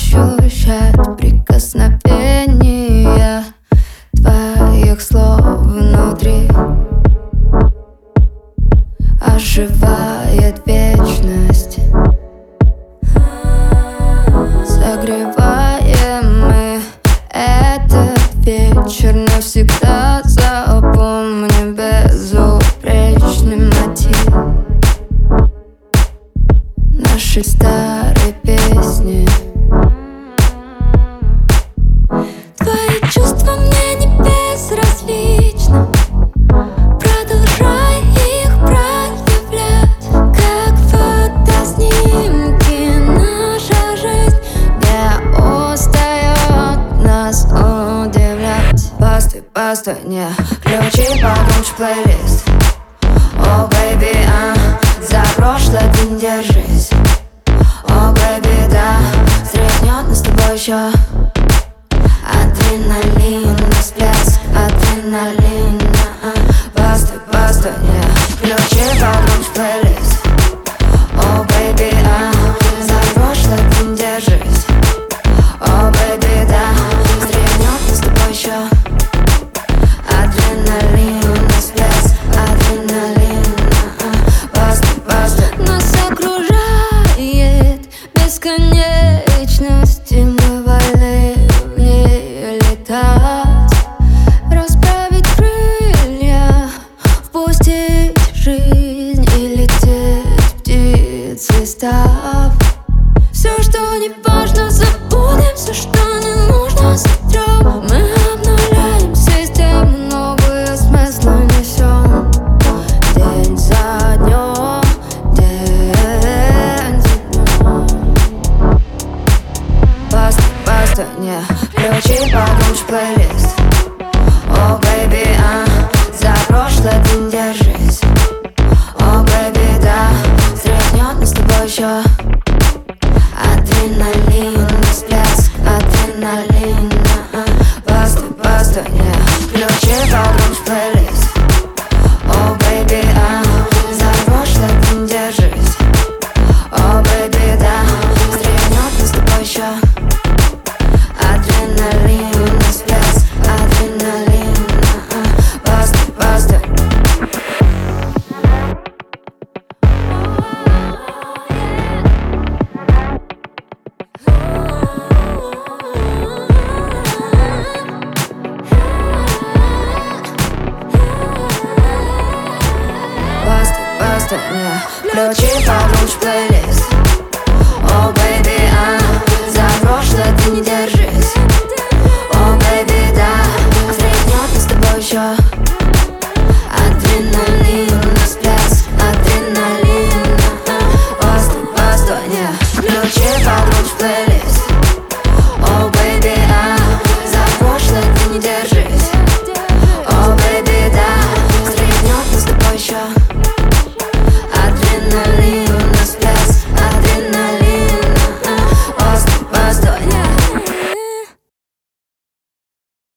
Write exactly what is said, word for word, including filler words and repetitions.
ощущать прикосновения твоих слов внутри. Оживает вечность, согреваем мы этот вечер навсегда. Запомни безупречный мотив нашей старой песни. Твои чувства мне не безразличны, продолжай их проявлять, как фотоснимки. Наша жизнь не устает нас удивлять. Постой, постой, не включи погромче плейлист. О, бэйби, а, за прошлое ты не держись. О, бэйби, да, стряхнет нас с тобой еще адреналин, всплеск адреналина. Постой, постой, не включи погромче плейлист. О, бэйби, а, за прошлое ты не держись. О, бэйби, да, стряхнет нас с тобой еще адреналин, всплеск адреналина. Постой, постой. Нас окружает бесконечность, и мы вольны в ней летать, расправить крылья, впустить жизнь и лететь птицей став. Все, что не важно, забудем, все, что не нужно, сотрем. Мы обнуляем систему, новые смыслы несем. День за днем, день за днем. Постой, постой, не включи погромче плейлист. О, бэйби, а, за прошлое ты не держись. О, бэйби, да, стряхнет нас с тобой еще адреналин, всплеск адреналина. Постой, постой, не включи погромче плейлист. О, бэйби, а, за прошлое ты не держись. О, бэйби, да, стряхнет нас с тобой еще адреналин, всплеск адреналина. Постой, постой. Постой, постой, не включи погромче плейлист. О, бэйби, а, за прошлое ты не держись. О, бэйби, да, стряхнет нас с тобой еще адреналин, всплеск адреналина. Постой, постой, не включи погромче плейлист. О, бэйби, а, за прошлое ты не держись. О, бэйби, да, стряхнет нас с тобой еще адреналин.